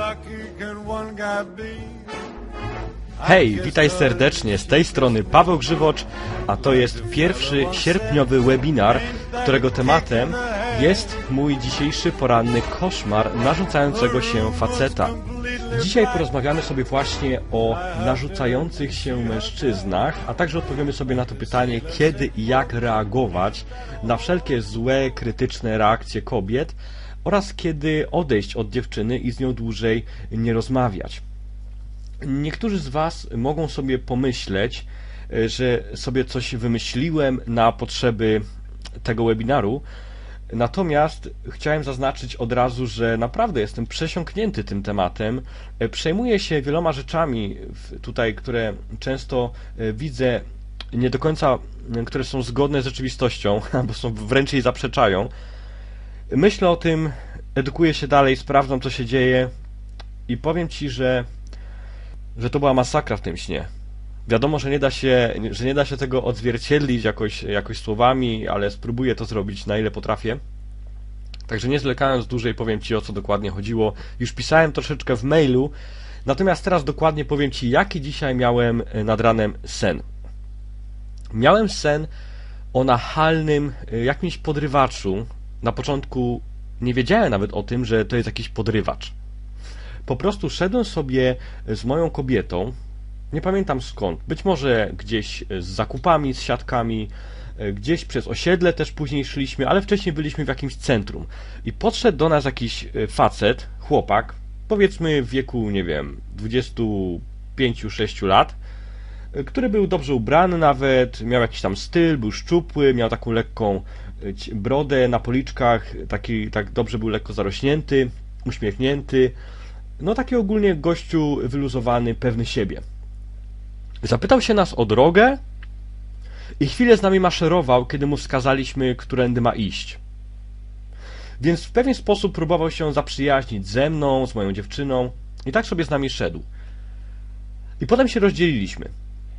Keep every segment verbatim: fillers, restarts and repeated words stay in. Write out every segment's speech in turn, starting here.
Hej, witaj serdecznie, z tej strony Paweł Grzywocz, a to jest pierwszy sierpniowy webinar, którego tematem jest mój dzisiejszy poranny koszmar narzucającego się faceta. Dzisiaj porozmawiamy sobie właśnie o narzucających się mężczyznach, a także odpowiemy sobie na to pytanie, kiedy i jak reagować na wszelkie złe, krytyczne reakcje kobiet oraz kiedy odejść od dziewczyny i z nią dłużej nie rozmawiać. Niektórzy z Was mogą sobie pomyśleć, że sobie coś wymyśliłem na potrzeby tego webinaru, natomiast chciałem zaznaczyć od razu, że naprawdę jestem przesiąknięty tym tematem. Przejmuję się wieloma rzeczami tutaj, które często widzę nie do końca, które są zgodne z rzeczywistością, albo są wręcz jej zaprzeczają. Myślę o tym, edukuję się dalej, sprawdzam, co się dzieje i powiem Ci, że że to była masakra w tym śnie. Wiadomo, że nie da się, że nie da się tego odzwierciedlić jakoś, jakoś słowami, ale spróbuję to zrobić na ile potrafię. Także nie zwlekając dłużej powiem Ci, o co dokładnie chodziło. Już pisałem troszeczkę w mailu, natomiast teraz dokładnie powiem Ci, jaki dzisiaj miałem nad ranem sen. Miałem sen o nachalnym jakimś podrywaczu. Na początku nie wiedziałem nawet o tym, że to jest jakiś podrywacz. Po prostu szedłem sobie z moją kobietą, nie pamiętam skąd, być może gdzieś z zakupami, z siatkami, gdzieś przez osiedle też później szliśmy, ale wcześniej byliśmy w jakimś centrum. I podszedł do nas jakiś facet, chłopak, powiedzmy w wieku, nie wiem, dwudziestu pięciu sześciu lat, który był dobrze ubrany nawet, miał jakiś tam styl, był szczupły, miał taką lekką brodę na policzkach, taki, tak dobrze był lekko zarośnięty, uśmiechnięty. No taki ogólnie gościu wyluzowany, pewny siebie. Zapytał się nas o drogę i chwilę z nami maszerował, kiedy mu wskazaliśmy, którędy ma iść. Więc w pewien sposób próbował się zaprzyjaźnić ze mną, z moją dziewczyną i tak sobie z nami szedł. I potem się rozdzieliliśmy.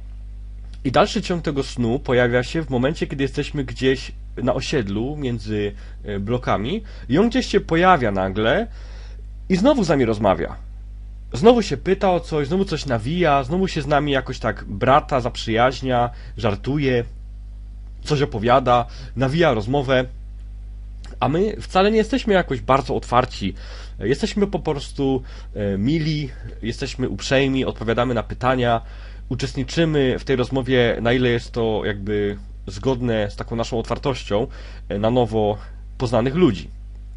I dalszy ciąg tego snu pojawia się w momencie, kiedy jesteśmy gdzieś na osiedlu między blokami i on gdzieś się pojawia nagle i znowu z nami rozmawia. Znowu się pyta o coś, znowu coś nawija, znowu się z nami jakoś tak brata, zaprzyjaźnia, żartuje, coś opowiada, nawija rozmowę, a my wcale nie jesteśmy jakoś bardzo otwarci. Jesteśmy po prostu mili, jesteśmy uprzejmi, odpowiadamy na pytania, uczestniczymy w tej rozmowie, na ile jest to jakby zgodne z taką naszą otwartością na nowo poznanych ludzi.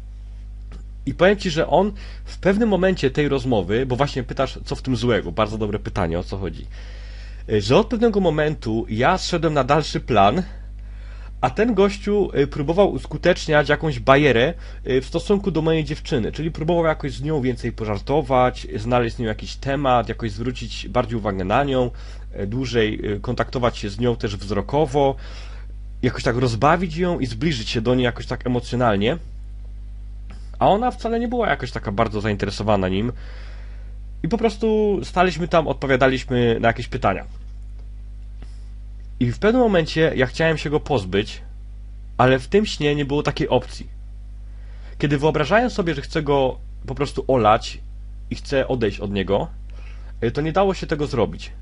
I powiem Ci, że on w pewnym momencie tej rozmowy, bo właśnie pytasz, co w tym złego, bardzo dobre pytanie, o co chodzi, że od pewnego momentu ja zszedłem na dalszy plan, a ten gościu próbował uskuteczniać jakąś barierę w stosunku do mojej dziewczyny, czyli próbował jakoś z nią więcej pożartować, znaleźć z nią jakiś temat, jakoś zwrócić bardziej uwagę na nią, dłużej kontaktować się z nią też wzrokowo, jakoś tak rozbawić ją i zbliżyć się do niej jakoś tak emocjonalnie. A ona wcale nie była jakoś taka bardzo zainteresowana nim i po prostu staliśmy tam, odpowiadaliśmy na jakieś pytania. I w pewnym momencie ja chciałem się go pozbyć, ale w tym śnie nie było takiej opcji. Kiedy wyobrażałem sobie, że chcę go po prostu olać i chcę odejść od niego, to nie dało się tego zrobić.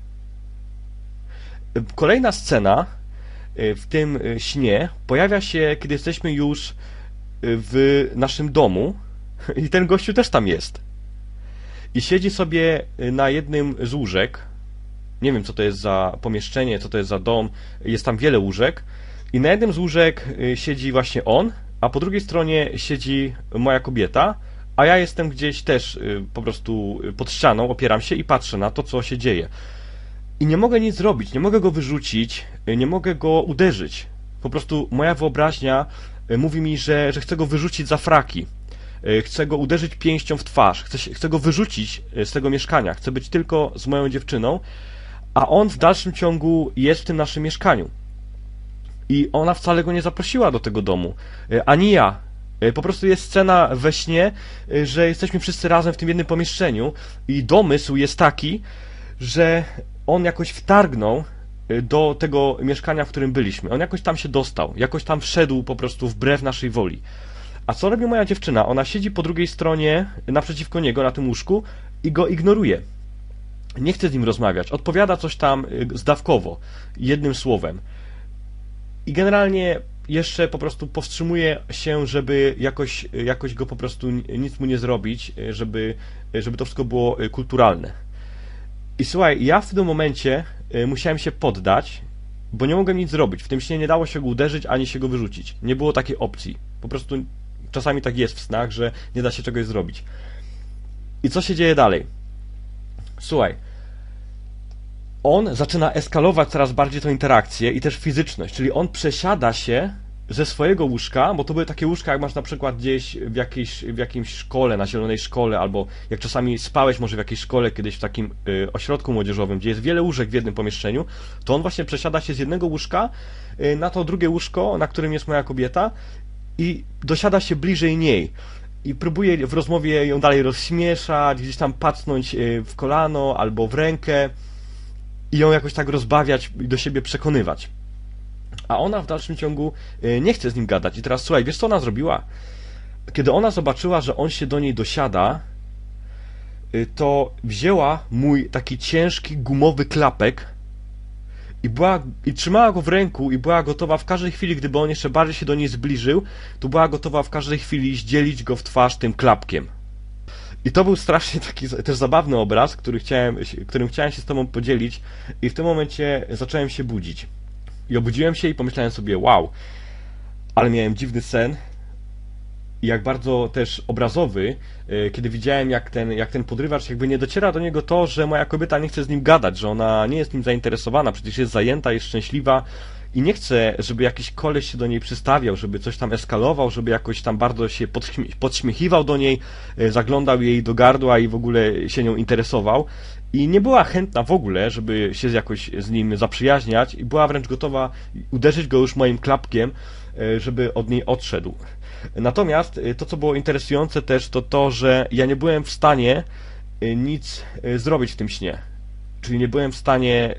Kolejna scena w tym śnie pojawia się, kiedy jesteśmy już w naszym domu i ten gościu też tam jest. I siedzi sobie na jednym z łóżek. Nie wiem, co to jest za pomieszczenie, co to jest za dom. Jest tam wiele łóżek. I na jednym z łóżek siedzi właśnie on, a po drugiej stronie siedzi moja kobieta, a ja jestem gdzieś też po prostu pod ścianą, opieram się i patrzę na to, co się dzieje. I nie mogę nic zrobić, nie mogę go wyrzucić, nie mogę go uderzyć. Po prostu moja wyobraźnia mówi mi, że, że chcę go wyrzucić za fraki. Chcę go uderzyć pięścią w twarz. Chcę, chcę go wyrzucić z tego mieszkania. Chcę być tylko z moją dziewczyną, a on w dalszym ciągu jest w tym naszym mieszkaniu. I ona wcale go nie zaprosiła do tego domu. Ani ja. Po prostu jest scena we śnie, że jesteśmy wszyscy razem w tym jednym pomieszczeniu i domysł jest taki, że on jakoś wtargnął do tego mieszkania, w którym byliśmy. On jakoś tam się dostał, jakoś tam wszedł po prostu wbrew naszej woli. A co robi moja dziewczyna? Ona siedzi po drugiej stronie, naprzeciwko niego, na tym łóżku i go ignoruje. Nie chce z nim rozmawiać. Odpowiada coś tam zdawkowo, jednym słowem. I generalnie jeszcze po prostu powstrzymuje się, żeby jakoś, jakoś go po prostu nic mu nie zrobić, żeby, żeby to wszystko było kulturalne. I słuchaj, ja w tym momencie musiałem się poddać, bo nie mogłem nic zrobić. W tym śnie nie dało się go uderzyć, ani się go wyrzucić. Nie było takiej opcji. Po prostu czasami tak jest w snach, że nie da się czegoś zrobić. I co się dzieje dalej? Słuchaj, on zaczyna eskalować coraz bardziej tą interakcję i też fizyczność, czyli on przesiada się ze swojego łóżka, bo to były takie łóżka, jak masz na przykład gdzieś w jakiejś, w jakimś szkole, na zielonej szkole, albo jak czasami spałeś może w jakiejś szkole kiedyś w takim y, ośrodku młodzieżowym, gdzie jest wiele łóżek w jednym pomieszczeniu, to on właśnie przesiada się z jednego łóżka y, na to drugie łóżko, na którym jest moja kobieta i dosiada się bliżej niej. I próbuje w rozmowie ją dalej rozśmieszać, gdzieś tam pacnąć y, w kolano albo w rękę i ją jakoś tak rozbawiać i do siebie przekonywać. A ona w dalszym ciągu nie chce z nim gadać. I teraz słuchaj, wiesz co ona zrobiła? Kiedy ona zobaczyła, że on się do niej dosiada, to wzięła mój taki ciężki, gumowy klapek i, była, i trzymała go w ręku i była gotowa w każdej chwili, gdyby on jeszcze bardziej się do niej zbliżył, to była gotowa w każdej chwili zdzielić go w twarz tym klapkiem. I to był strasznie taki też zabawny obraz, który chciałem, którym chciałem się z tobą podzielić i w tym momencie zacząłem się budzić. I obudziłem się i pomyślałem sobie, wow, ale miałem dziwny sen i jak bardzo też obrazowy, kiedy widziałem, jak ten, jak ten podrywacz jakby nie dociera do niego to, że moja kobieta nie chce z nim gadać, że ona nie jest nim zainteresowana, przecież jest zajęta, jest szczęśliwa i nie chce, żeby jakiś koleś się do niej przystawiał, żeby coś tam eskalował, żeby jakoś tam bardzo się podśmiechiwał do niej, zaglądał jej do gardła i w ogóle się nią interesował. I nie była chętna w ogóle, żeby się jakoś z nim zaprzyjaźniać i była wręcz gotowa uderzyć go już moim klapkiem, żeby od niej odszedł. Natomiast to, co było interesujące też, to to, że ja nie byłem w stanie nic zrobić w tym śnie. Czyli nie byłem w stanie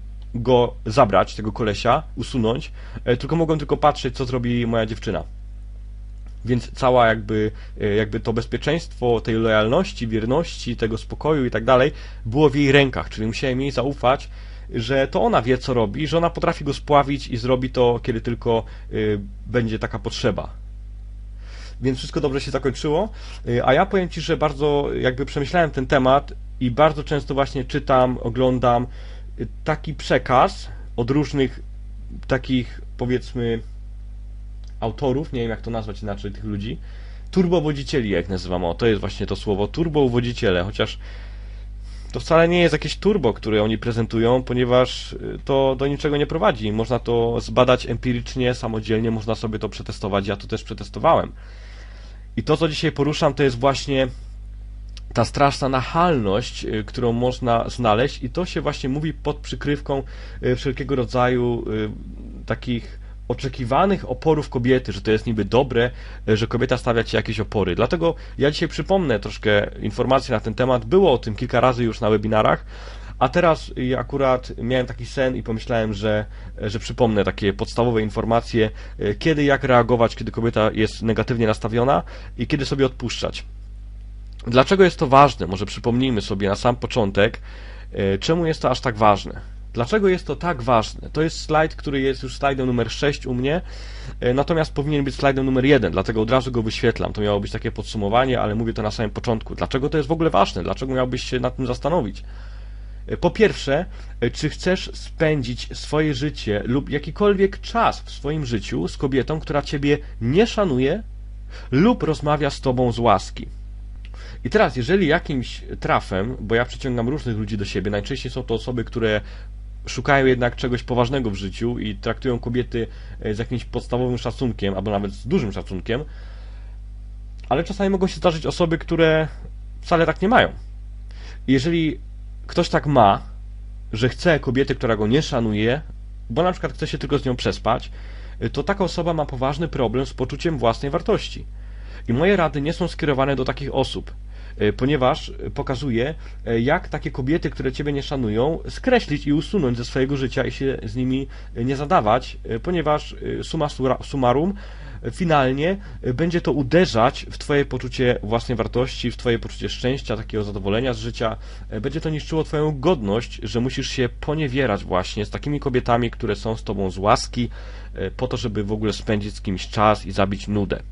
go zabrać, tego kolesia, usunąć, tylko mogłem tylko patrzeć, co zrobi moja dziewczyna. Więc cała jakby, jakby to bezpieczeństwo tej lojalności, wierności, tego spokoju i tak dalej było w jej rękach, czyli musiałem jej zaufać, że to ona wie, co robi, że ona potrafi go spławić i zrobi to, kiedy tylko y, będzie taka potrzeba. Więc wszystko dobrze się zakończyło, y, a ja powiem Ci, że bardzo jakby przemyślałem ten temat i bardzo często właśnie czytam, oglądam y, taki przekaz od różnych takich, powiedzmy, autorów, nie wiem jak to nazwać inaczej tych ludzi, turbowodzicieli jak nazywam, o to jest właśnie to słowo, turbowodziciele, chociaż to wcale nie jest jakieś turbo, które oni prezentują, ponieważ to do niczego nie prowadzi, można to zbadać empirycznie, samodzielnie, można sobie to przetestować, ja to też przetestowałem. I to, co dzisiaj poruszam, to jest właśnie ta straszna nachalność, którą można znaleźć i to się właśnie mówi pod przykrywką wszelkiego rodzaju takich oczekiwanych oporów kobiety, że to jest niby dobre, że kobieta stawia ci jakieś opory. Dlatego ja dzisiaj przypomnę troszkę informacji na ten temat. Było o tym kilka razy już na webinarach, a teraz akurat miałem taki sen i pomyślałem, że, że przypomnę takie podstawowe informacje, kiedy, jak reagować, kiedy kobieta jest negatywnie nastawiona i kiedy sobie odpuszczać. Dlaczego jest to ważne? Może przypomnijmy sobie na sam początek, czemu jest to aż tak ważne. Dlaczego jest to tak ważne? To jest slajd, który jest już slajdem numer sześć u mnie, natomiast powinien być slajdem numer jeden, dlatego od razu go wyświetlam. To miało być takie podsumowanie, ale mówię to na samym początku. Dlaczego to jest w ogóle ważne? Dlaczego miałbyś się nad tym zastanowić? Po pierwsze, czy chcesz spędzić swoje życie lub jakikolwiek czas w swoim życiu z kobietą, która ciebie nie szanuje lub rozmawia z tobą z łaski? I teraz, jeżeli jakimś trafem, bo ja przyciągam różnych ludzi do siebie, najczęściej są to osoby, które szukają jednak czegoś poważnego w życiu i traktują kobiety z jakimś podstawowym szacunkiem, albo nawet z dużym szacunkiem, ale czasami mogą się zdarzyć osoby, które wcale tak nie mają. I jeżeli ktoś tak ma, że chce kobiety, która go nie szanuje, bo na przykład chce się tylko z nią przespać, to taka osoba ma poważny problem z poczuciem własnej wartości. I moje rady nie są skierowane do takich osób. ponieważ pokazuje, jak takie kobiety, które ciebie nie szanują, skreślić i usunąć ze swojego życia i się z nimi nie zadawać, ponieważ summa summarum, finalnie będzie to uderzać w twoje poczucie własnej wartości, w twoje poczucie szczęścia, takiego zadowolenia z życia. Będzie to niszczyło twoją godność, że musisz się poniewierać właśnie z takimi kobietami, które są z tobą z łaski, po to, żeby w ogóle spędzić z kimś czas i zabić nudę.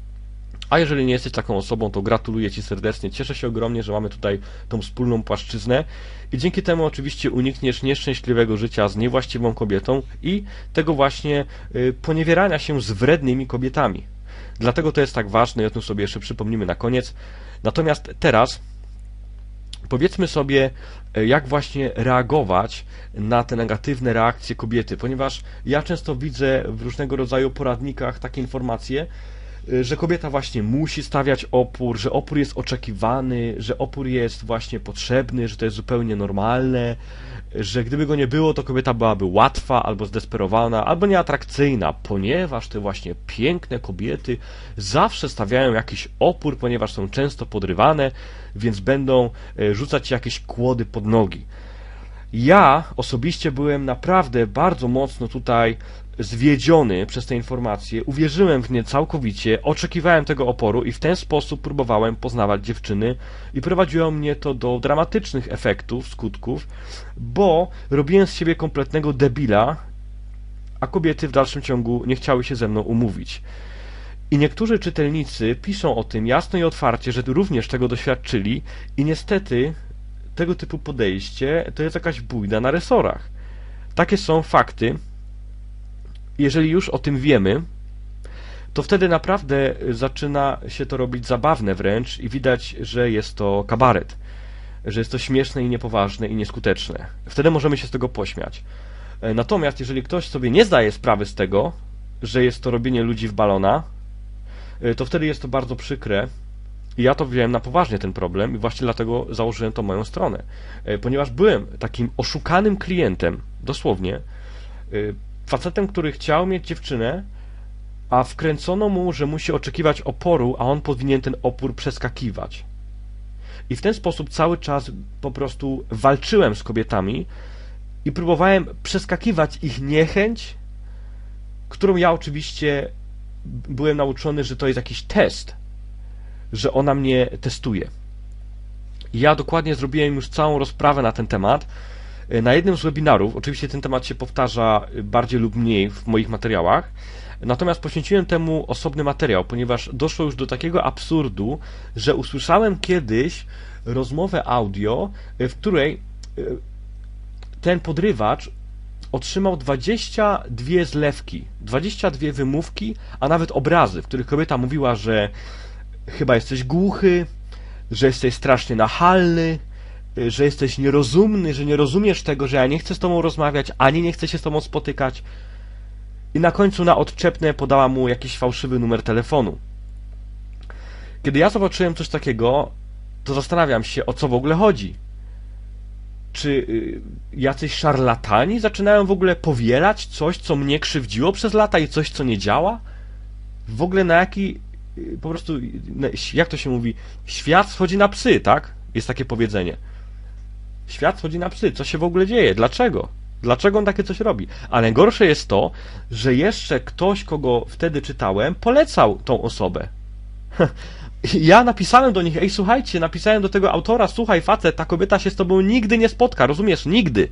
A jeżeli nie jesteś taką osobą, to gratuluję ci serdecznie. Cieszę się ogromnie, że mamy tutaj tą wspólną płaszczyznę i dzięki temu oczywiście unikniesz nieszczęśliwego życia z niewłaściwą kobietą i tego właśnie poniewierania się z wrednymi kobietami. Dlatego to jest tak ważne i o tym sobie jeszcze przypomnimy na koniec. Natomiast teraz powiedzmy sobie, jak właśnie reagować na te negatywne reakcje kobiety, ponieważ ja często widzę w różnego rodzaju poradnikach takie informacje, że kobieta właśnie musi stawiać opór, że opór jest oczekiwany, że opór jest właśnie potrzebny, że to jest zupełnie normalne, że gdyby go nie było, to kobieta byłaby łatwa, albo zdesperowana, albo nieatrakcyjna, ponieważ te właśnie piękne kobiety zawsze stawiają jakiś opór, ponieważ są często podrywane, więc będą rzucać jakieś kłody pod nogi. Ja osobiście byłem naprawdę bardzo mocno tutaj zwiedziony przez te informacje, uwierzyłem w nie całkowicie, oczekiwałem tego oporu i w ten sposób próbowałem poznawać dziewczyny i prowadziło mnie to do dramatycznych efektów, skutków, bo robiłem z siebie kompletnego debila, a kobiety w dalszym ciągu nie chciały się ze mną umówić. I niektórzy czytelnicy piszą o tym jasno i otwarcie, że również tego doświadczyli i niestety tego typu podejście to jest jakaś bójda na resorach. Takie są fakty. Jeżeli już o tym wiemy, to wtedy naprawdę zaczyna się to robić zabawne wręcz i widać, że jest to kabaret, że jest to śmieszne i niepoważne i nieskuteczne. Wtedy możemy się z tego pośmiać. Natomiast jeżeli ktoś sobie nie zdaje sprawy z tego, że jest to robienie ludzi w balona, to wtedy jest to bardzo przykre. I ja to wziąłem na poważnie ten problem i właśnie dlatego założyłem tą moją stronę. Ponieważ byłem takim oszukanym klientem, dosłownie, facetem, który chciał mieć dziewczynę, a wkręcono mu, że musi oczekiwać oporu, a on powinien ten opór przeskakiwać. I w ten sposób cały czas po prostu walczyłem z kobietami i próbowałem przeskakiwać ich niechęć, którą ja oczywiście byłem nauczony, że to jest jakiś test, że ona mnie testuje. I ja dokładnie zrobiłem już całą rozprawę na ten temat. Na jednym z webinarów, oczywiście ten temat się powtarza bardziej lub mniej w moich materiałach, natomiast poświęciłem temu osobny materiał, ponieważ doszło już do takiego absurdu, że usłyszałem kiedyś rozmowę audio, w której ten podrywacz otrzymał dwadzieścia dwie zlewki, dwadzieścia dwie wymówki, a nawet obrazy, w których kobieta mówiła, że chyba jesteś głuchy, że jesteś strasznie nachalny, że jesteś nierozumny, że nie rozumiesz tego, że ja nie chcę z tobą rozmawiać, ani nie chcę się z tobą spotykać. I na końcu na odczepne podała mu jakiś fałszywy numer telefonu. Kiedy ja zobaczyłem coś takiego, to zastanawiam się, o co w ogóle chodzi. Czy jacyś szarlatani zaczynają w ogóle powielać coś, co mnie krzywdziło przez lata i coś, co nie działa? W ogóle na jaki, po prostu, jak to się mówi, świat schodzi na psy, tak? Jest takie powiedzenie. Świat schodzi na psy. Co się w ogóle dzieje? Dlaczego? Dlaczego on takie coś robi? A najgorsze jest to, że jeszcze ktoś, kogo wtedy czytałem, polecał tą osobę. Ja napisałem do nich, ej, słuchajcie, napisałem do tego autora, słuchaj, facet, ta kobieta się z tobą nigdy nie spotka, rozumiesz? Nigdy.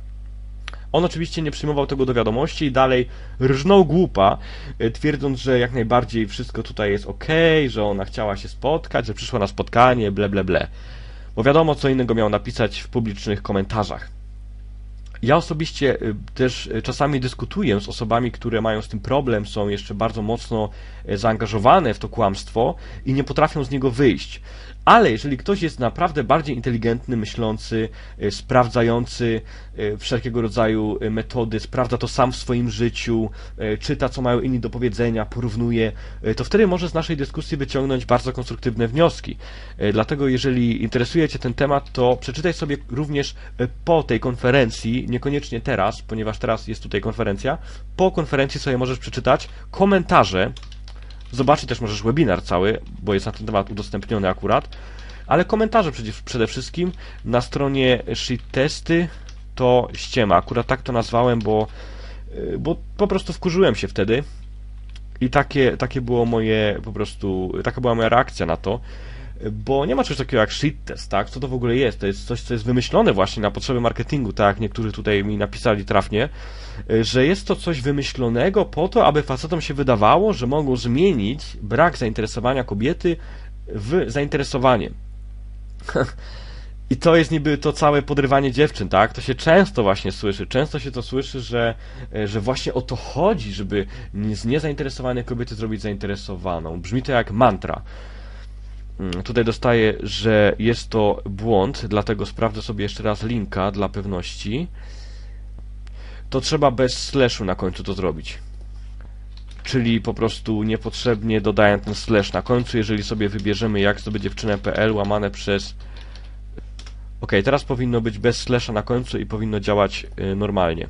On oczywiście nie przyjmował tego do wiadomości i dalej rżnął głupa, twierdząc, że jak najbardziej wszystko tutaj jest okej, że ona chciała się spotkać, że przyszła na spotkanie, ble, ble, ble. Bo wiadomo, co innego miał napisać w publicznych komentarzach. Ja osobiście też czasami dyskutuję z osobami, które mają z tym problem, są jeszcze bardzo mocno zaangażowane w to kłamstwo i nie potrafią z niego wyjść. Ale jeżeli ktoś jest naprawdę bardziej inteligentny, myślący, sprawdzający wszelkiego rodzaju metody, sprawdza to sam w swoim życiu, czyta, co mają inni do powiedzenia, porównuje, to wtedy może z naszej dyskusji wyciągnąć bardzo konstruktywne wnioski. Dlatego jeżeli interesuje Cię ten temat, to przeczytaj sobie również po tej konferencji, niekoniecznie teraz, ponieważ teraz jest tutaj konferencja, po konferencji sobie możesz przeczytać komentarze. Zobaczyć też możesz webinar cały, bo jest na ten temat udostępniony akurat. Ale komentarze przede wszystkim na stronie Shit Testy to ściema. Akurat tak to nazwałem, bo, bo po prostu wkurzyłem się wtedy i takie, takie było moje, po prostu, taka była moja reakcja na to, bo nie ma czegoś takiego jak shit test, tak? Co to w ogóle jest? To jest coś, co jest wymyślone właśnie na potrzeby marketingu, tak jak niektórzy tutaj mi napisali trafnie, że jest to coś wymyślonego po to, aby facetom się wydawało, że mogą zmienić brak zainteresowania kobiety w zainteresowanie. I to jest niby to całe podrywanie dziewczyn, tak? To się często właśnie słyszy. Często się to słyszy, że, że właśnie o to chodzi, żeby z niezainteresowanej kobiety zrobić zainteresowaną. Brzmi to jak mantra. Tutaj dostaję, że jest to błąd, dlatego sprawdzę sobie jeszcze raz linka dla pewności. To trzeba bez slashu na końcu to zrobić. Czyli po prostu niepotrzebnie dodając ten slash na końcu, jeżeli sobie wybierzemy jak zdobyć dziewczynę.pl łamane przez... Ok, teraz powinno być bez slasha na końcu i powinno działać y, normalnie.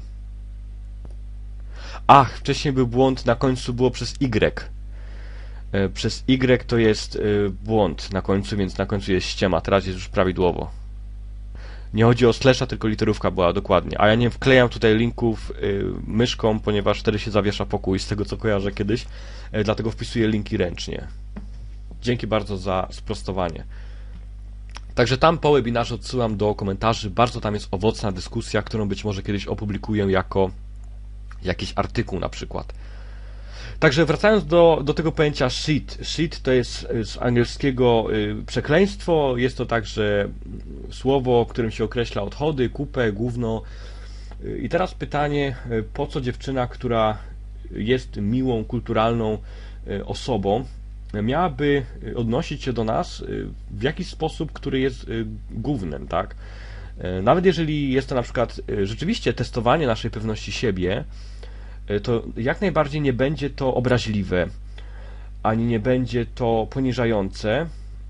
Ach, wcześniej był błąd, na końcu było przez Y. Y, przez Y to jest y, błąd na końcu, więc na końcu jest ściema, teraz jest już prawidłowo. Nie chodzi o slasha, tylko literówka była dokładnie. A ja nie wklejam tutaj linków y, myszką, ponieważ wtedy się zawiesza pokój, z tego co kojarzę kiedyś, y, dlatego wpisuję linki ręcznie. Dzięki bardzo za sprostowanie. Także tam po webinarze odsyłam do komentarzy, bardzo tam jest owocna dyskusja, którą być może kiedyś opublikuję jako jakiś artykuł na przykład. Także wracając do, do tego pojęcia shit. Shit to jest z angielskiego y, przekleństwo, jest to także słowo, którym się określa odchody, kupę, gówno. Y, I teraz pytanie, y, po co dziewczyna, która jest miłą, kulturalną y, osobą, miałaby odnosić się do nas w jakiś sposób, który jest gównem, tak? Nawet jeżeli jest to na przykład rzeczywiście testowanie naszej pewności siebie, to jak najbardziej nie będzie to obraźliwe, ani nie będzie to poniżające,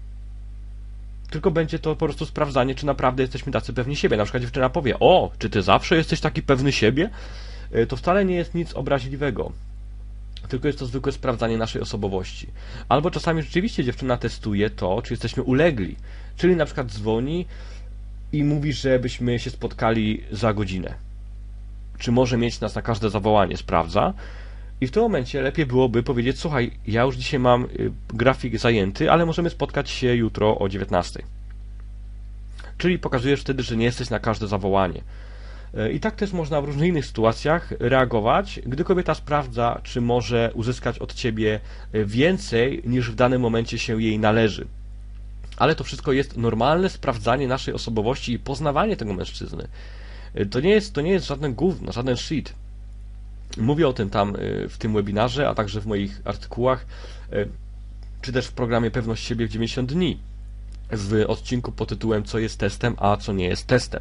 tylko będzie to po prostu sprawdzanie, czy naprawdę jesteśmy tacy pewni siebie. Na przykład dziewczyna powie, o, czy ty zawsze jesteś taki pewny siebie? To wcale nie jest nic obraźliwego. Tylko jest to zwykłe sprawdzanie naszej osobowości. Albo czasami rzeczywiście dziewczyna testuje to, czy jesteśmy ulegli. Czyli na przykład dzwoni i mówi, żebyśmy się spotkali za godzinę. Czy może mieć nas na każde zawołanie, sprawdza. I w tym momencie lepiej byłoby powiedzieć, słuchaj, ja już dzisiaj mam grafik zajęty, ale możemy spotkać się jutro o dziewiętnastej. Czyli pokazujesz wtedy, że nie jesteś na każde zawołanie. I tak też można w różnych innych sytuacjach reagować, gdy kobieta sprawdza, czy może uzyskać od ciebie więcej, niż w danym momencie się jej należy. Ale to wszystko jest normalne sprawdzanie naszej osobowości i poznawanie tego mężczyzny. To nie jest, to nie jest żaden gówno, żaden shit. Mówię o tym tam w tym webinarze, a także w moich artykułach, czy też w programie Pewność siebie w dziewięćdziesiąt dni, w odcinku pod tytułem Co jest testem, a co nie jest testem.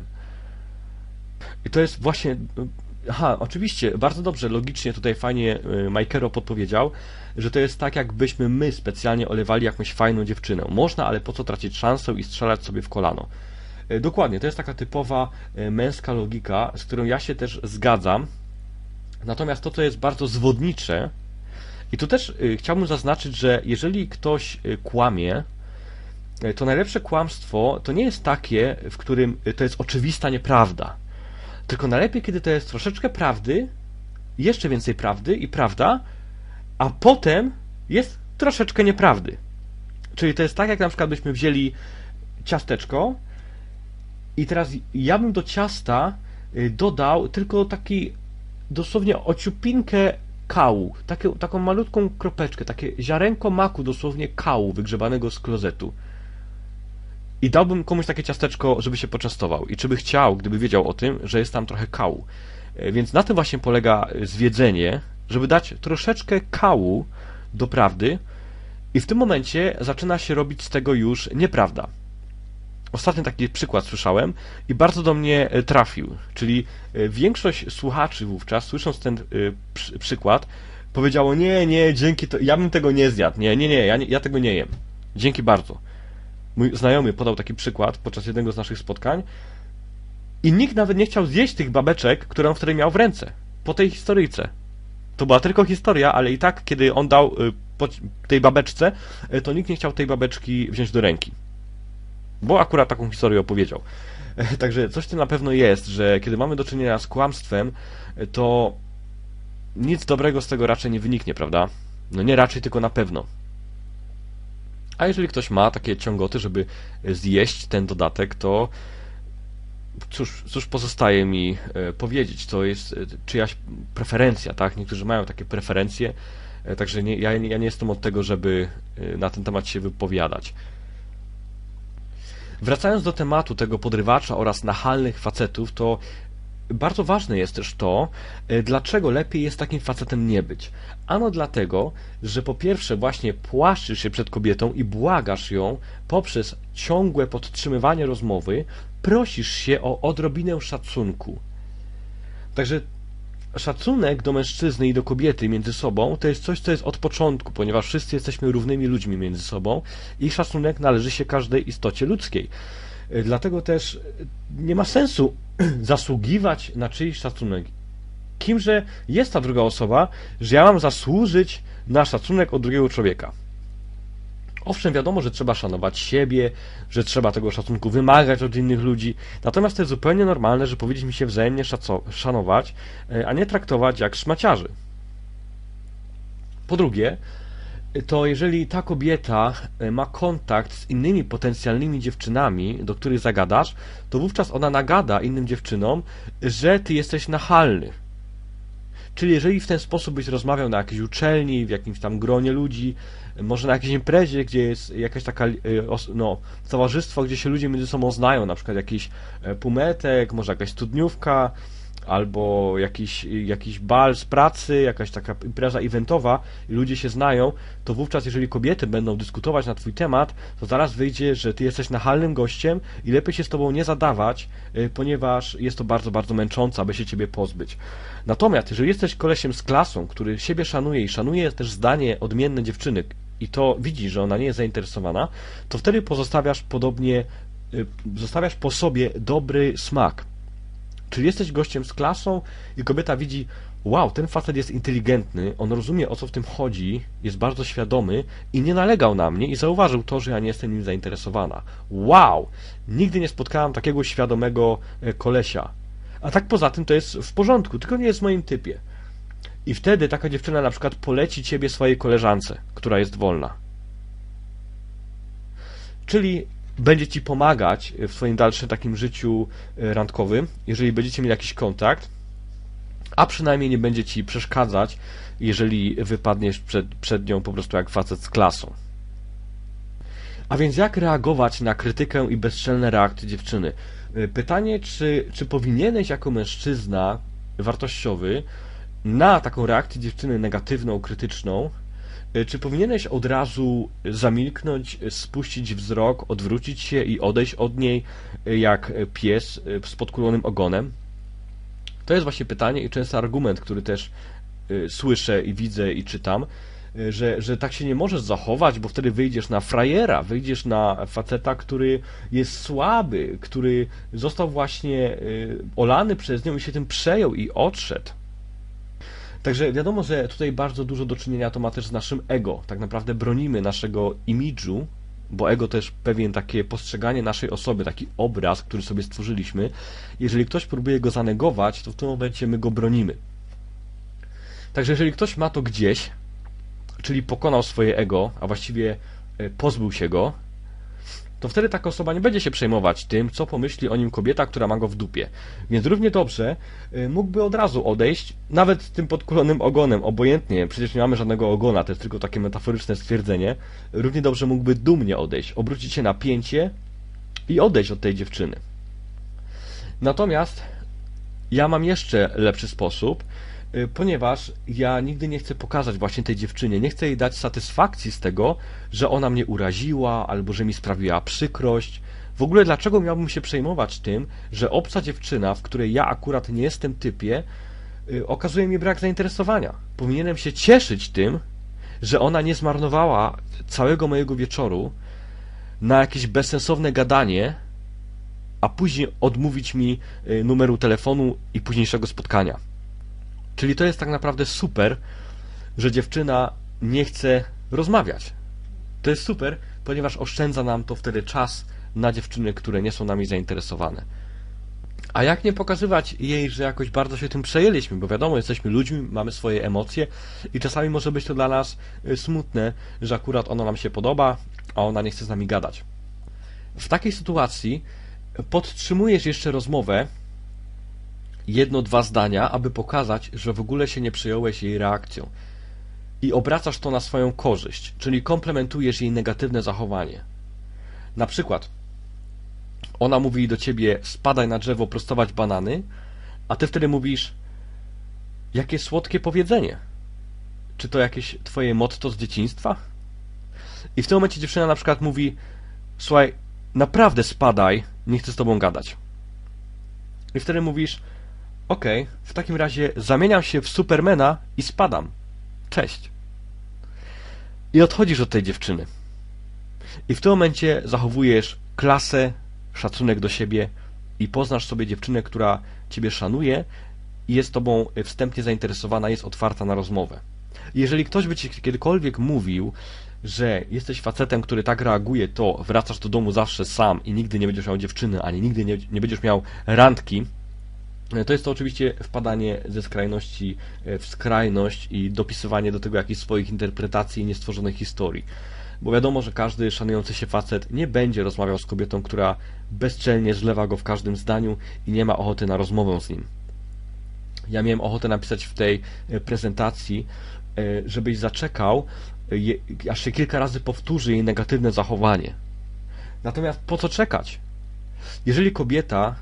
I to jest właśnie, aha, oczywiście, bardzo dobrze, logicznie tutaj fajnie Majkero podpowiedział, że to jest tak, jakbyśmy my specjalnie olewali jakąś fajną dziewczynę. Można, ale po co tracić szansę i strzelać sobie w kolano? Dokładnie, to jest taka typowa męska logika, z którą ja się też zgadzam. Natomiast to, co jest bardzo zwodnicze, i tu też chciałbym zaznaczyć, że jeżeli ktoś kłamie, to najlepsze kłamstwo to nie jest takie, w którym to jest oczywista nieprawda. Tylko najlepiej, kiedy to jest troszeczkę prawdy, jeszcze więcej prawdy i prawda, a potem jest troszeczkę nieprawdy. Czyli to jest tak, jak na przykład byśmy wzięli ciasteczko i teraz ja bym do ciasta dodał tylko taki dosłownie ociupinkę kału, takie, taką malutką kropeczkę, takie ziarenko maku dosłownie kału wygrzebanego z klozetu. I dałbym komuś takie ciasteczko, żeby się poczęstował. I czy by chciał, gdyby wiedział o tym, że jest tam trochę kału. Więc na tym właśnie polega zwiedzenie, żeby dać troszeczkę kału do prawdy i w tym momencie zaczyna się robić z tego już nieprawda. Ostatnio taki przykład słyszałem i bardzo do mnie trafił. Czyli większość słuchaczy wówczas, słysząc ten przy, przykład, powiedziało, nie, nie, dzięki to, ja bym tego nie zjadł. Nie, nie, nie, ja, nie, ja tego nie jem. Dzięki bardzo. Mój znajomy podał taki przykład podczas jednego z naszych spotkań i nikt nawet nie chciał zjeść tych babeczek, które on wtedy miał w ręce, po tej historyjce. To była tylko historia, ale i tak, kiedy on dał po tej babeczce, to nikt nie chciał tej babeczki wziąć do ręki. bo akurat taką historię opowiedział. Także coś w tym na pewno jest, że kiedy mamy do czynienia z kłamstwem, to nic dobrego z tego raczej nie wyniknie, prawda? No nie raczej, tylko na pewno. A jeżeli ktoś ma takie ciągoty, żeby zjeść ten dodatek, to cóż, cóż pozostaje mi powiedzieć, to jest czyjaś preferencja, tak? Niektórzy mają takie preferencje, także nie, ja, ja nie jestem od tego, żeby na ten temat się wypowiadać. Wracając do tematu tego podrywacza oraz nachalnych facetów, to bardzo ważne jest też to, dlaczego lepiej jest takim facetem nie być. Ano dlatego, że po pierwsze właśnie płaszczysz się przed kobietą i błagasz ją poprzez ciągłe podtrzymywanie rozmowy, prosisz się o odrobinę szacunku. Także szacunek do mężczyzny i do kobiety między sobą to jest coś, co jest od początku, ponieważ wszyscy jesteśmy równymi ludźmi między sobą i szacunek należy się każdej istocie ludzkiej. Dlatego też nie ma sensu zasługiwać na czyjś szacunek. Kimże jest ta druga osoba, że ja mam zasłużyć na szacunek od drugiego człowieka? Owszem, wiadomo, że trzeba szanować siebie, że trzeba tego szacunku wymagać od innych ludzi, natomiast to jest zupełnie normalne, że powinniśmy się wzajemnie szanować, a nie traktować jak szmaciarzy. Po drugie, to jeżeli ta kobieta ma kontakt z innymi potencjalnymi dziewczynami, do których zagadasz, to wówczas ona nagada innym dziewczynom, że ty jesteś nachalny. Czyli jeżeli w ten sposób byś rozmawiał na jakiejś uczelni, w jakimś tam gronie ludzi, może na jakiejś imprezie, gdzie jest jakaś taka, no, towarzystwo, gdzie się ludzie między sobą znają, na przykład jakiś półmetek, może jakaś studniówka, albo jakiś, jakiś bal z pracy, jakaś taka impreza eventowa i ludzie się znają, to wówczas jeżeli kobiety będą dyskutować na twój temat, to zaraz wyjdzie, że ty jesteś nachalnym gościem i lepiej się z tobą nie zadawać, ponieważ jest to bardzo, bardzo męczące, aby się ciebie pozbyć. Natomiast jeżeli jesteś kolesiem z klasą, który siebie szanuje i szanuje też zdanie odmienne dziewczyny i to widzi, że ona nie jest zainteresowana, to wtedy pozostawiasz podobnie, zostawiasz po sobie dobry smak. Czyli jesteś gościem z klasą i kobieta widzi, wow, ten facet jest inteligentny, on rozumie, o co w tym chodzi, jest bardzo świadomy i nie nalegał na mnie i zauważył to, że ja nie jestem nim zainteresowana. Wow! Nigdy nie spotkałam takiego świadomego kolesia. A tak poza tym to jest w porządku, tylko nie jest w moim typie. I wtedy taka dziewczyna na przykład poleci ciebie swojej koleżance, która jest wolna. Czyli będzie ci pomagać w swoim dalszym takim życiu randkowym, jeżeli będziecie mieli jakiś kontakt, a przynajmniej nie będzie ci przeszkadzać, jeżeli wypadniesz przed, przed nią po prostu jak facet z klasą. A więc jak reagować na krytykę i bezczelne reakcje dziewczyny? Pytanie, czy, czy powinieneś jako mężczyzna wartościowy na taką reakcję dziewczyny negatywną, krytyczną, czy powinieneś od razu zamilknąć, spuścić wzrok, odwrócić się i odejść od niej jak pies z podkulonym ogonem? To jest właśnie pytanie i często argument, który też słyszę i widzę i czytam, że, że tak się nie możesz zachować, bo wtedy wyjdziesz na frajera, wyjdziesz na faceta, który jest słaby, który został właśnie olany przez nią i się tym przejął i odszedł. Także wiadomo, że tutaj bardzo dużo do czynienia to ma też z naszym ego. Tak naprawdę bronimy naszego imidżu, bo ego to też pewien takie postrzeganie naszej osoby, taki obraz, który sobie stworzyliśmy. Jeżeli ktoś próbuje go zanegować, to w tym momencie my go bronimy. Także jeżeli ktoś ma to gdzieś, czyli pokonał swoje ego, a właściwie pozbył się go, to wtedy taka osoba nie będzie się przejmować tym, co pomyśli o nim kobieta, która ma go w dupie. Więc równie dobrze mógłby od razu odejść, nawet z tym podkulonym ogonem, obojętnie, przecież nie mamy żadnego ogona, to jest tylko takie metaforyczne stwierdzenie, równie dobrze mógłby dumnie odejść, obrócić się na pięcie i odejść od tej dziewczyny. Natomiast ja mam jeszcze lepszy sposób, ponieważ ja nigdy nie chcę pokazać właśnie tej dziewczynie, nie chcę jej dać satysfakcji z tego, że ona mnie uraziła, albo że mi sprawiła przykrość. W ogóle dlaczego miałbym się przejmować tym, że obca dziewczyna, w której ja akurat nie jestem typie, okazuje mi brak zainteresowania. Powinienem się cieszyć tym, że ona nie zmarnowała całego mojego wieczoru na jakieś bezsensowne gadanie, a później odmówić mi numeru telefonu i późniejszego spotkania. Czyli to jest tak naprawdę super, że dziewczyna nie chce rozmawiać. To jest super, ponieważ oszczędza nam to wtedy czas na dziewczyny, które nie są nami zainteresowane. A jak nie pokazywać jej, że jakoś bardzo się tym przejęliśmy, bo wiadomo, jesteśmy ludźmi, mamy swoje emocje i czasami może być to dla nas smutne, że akurat ona nam się podoba, a ona nie chce z nami gadać. W takiej sytuacji podtrzymujesz jeszcze rozmowę, jedno, dwa zdania, aby pokazać, że w ogóle się nie przejąłeś jej reakcją. I obracasz to na swoją korzyść, czyli komplementujesz jej negatywne zachowanie. Na przykład ona mówi do ciebie: spadaj na drzewo prostować banany, a ty wtedy mówisz: jakie słodkie powiedzenie. Czy to jakieś twoje motto z dzieciństwa? I w tym momencie dziewczyna na przykład mówi: słuchaj, naprawdę spadaj, nie chcę z tobą gadać. I wtedy mówisz: okej, okay, w takim razie zamieniam się w Supermana i spadam. Cześć. I odchodzisz od tej dziewczyny. I w tym momencie zachowujesz klasę, szacunek do siebie i poznasz sobie dziewczynę, która ciebie szanuje i jest tobą wstępnie zainteresowana, jest otwarta na rozmowę. Jeżeli ktoś by ci kiedykolwiek mówił, że jesteś facetem, który tak reaguje, to wracasz do domu zawsze sam i nigdy nie będziesz miał dziewczyny, ani nigdy nie, nie będziesz miał randki, to jest to oczywiście wpadanie ze skrajności w skrajność i dopisywanie do tego jakichś swoich interpretacji i niestworzonych historii. Bo wiadomo, że każdy szanujący się facet nie będzie rozmawiał z kobietą, która bezczelnie zlewa go w każdym zdaniu i nie ma ochoty na rozmowę z nim. Ja miałem ochotę napisać w tej prezentacji, żebyś zaczekał, aż się kilka razy powtórzy jej negatywne zachowanie. Natomiast po co czekać? Jeżeli kobieta